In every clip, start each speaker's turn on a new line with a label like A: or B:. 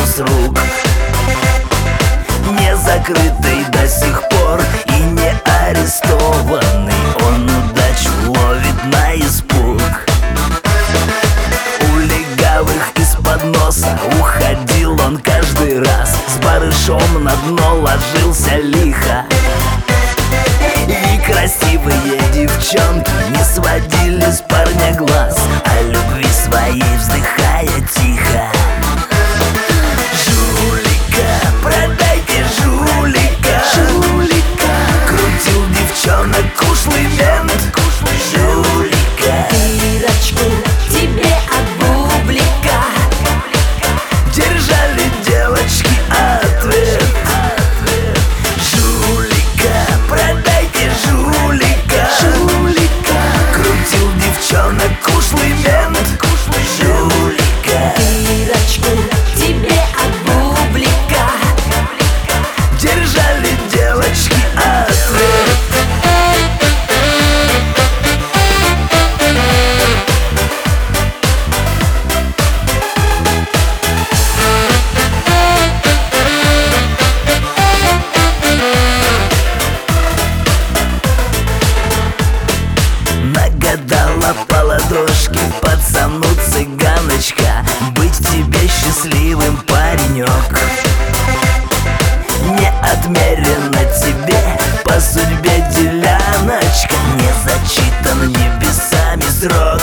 A: с рук. Не закрытый до сих пор и не арестованный, он удачу ловит на испуг. У легавых из-под носа уходил он каждый раз, с барышом на дно ложился лихо. И красивые девчонки не сводили с парня глаз, о любви своей вздыхая тихо. Жулика, продайте жулика, жулика. Крутил девчонок ушлый мент. Жулика,
B: дырочку тебе от бублика.
A: держали девочки ответ. Жулика, продайте жулика, жулика. Крутил девчонок ушлый мент. Жулика,
B: Дырочку тебе от бублика.
A: держали девочки ответ. Нагадала по ладошке пацану цыганочка быть тебе счастливым, паренек. Не отмерено тебе по судьбе, деляночка, не зачитан небесами срок.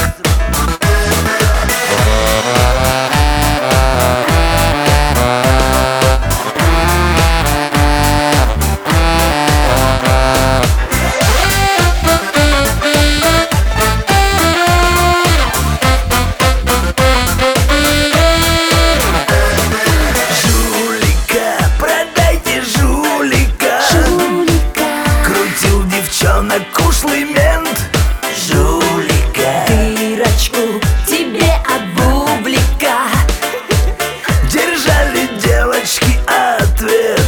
A: Жулика, продайте жулика,
B: Жулика,
A: крутил девчонок ушлый мент. Жулика,
B: дырочку тебе от бублика.
A: держали девочки ответ.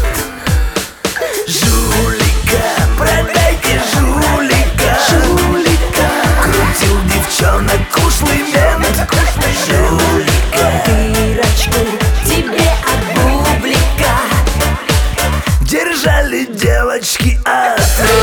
A: Жулика, продайте жулика, жулика. Крутил девчонок ушлый мент. Жулика,
B: Дырочку тебе от бублика.
A: держали девочки ответ.